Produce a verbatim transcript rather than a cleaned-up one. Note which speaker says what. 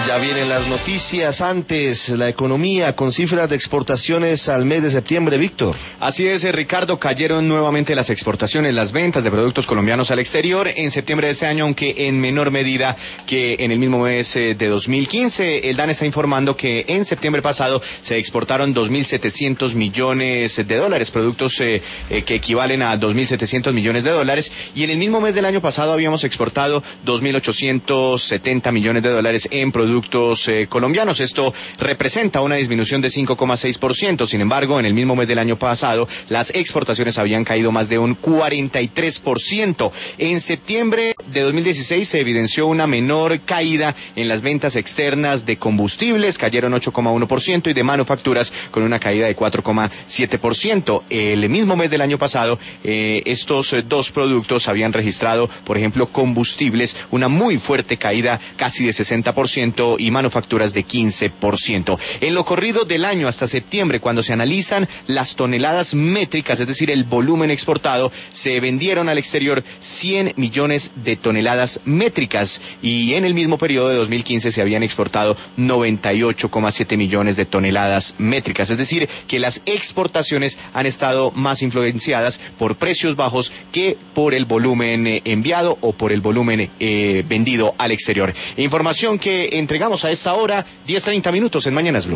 Speaker 1: Ya vienen las noticias. Antes, la economía con cifras de exportaciones al mes de septiembre, Víctor.
Speaker 2: Así es, Ricardo, cayeron nuevamente las exportaciones, las ventas de productos colombianos al exterior en septiembre de este año, aunque en menor medida que en el mismo mes de dos mil quince. El DANE está informando que en septiembre pasado se exportaron dos mil setecientos millones de dólares, productos eh, eh, que equivalen a dos mil setecientos millones de dólares, y en el mismo mes del año pasado habíamos exportado dos mil ochocientos setenta millones de dólares en productos productos eh, colombianos. Esto representa una disminución de cinco coma seis por ciento. Sin embargo, en el mismo mes del año pasado, las exportaciones habían caído más de un cuarenta y tres por ciento. En septiembre de dos mil dieciséis se evidenció una menor caída en las ventas externas de combustibles, cayeron ocho coma uno por ciento, y de manufacturas con una caída de cuatro coma siete por ciento. El mismo mes del año pasado, eh, estos eh, dos productos habían registrado, por ejemplo, combustibles, una muy fuerte caída, casi de sesenta por ciento, y manufacturas de quince por ciento. En lo corrido del año hasta septiembre, cuando se analizan las toneladas métricas, es decir, el volumen exportado, se vendieron al exterior cien millones de toneladas métricas, y en el mismo periodo de dos mil quince se habían exportado noventa y ocho coma siete millones de toneladas métricas. Es decir, que las exportaciones han estado más influenciadas por precios bajos que por el volumen eh, enviado o por el volumen eh, vendido al exterior. Información que entregamos a esta hora, diez treinta minutos en Mañanas Blue.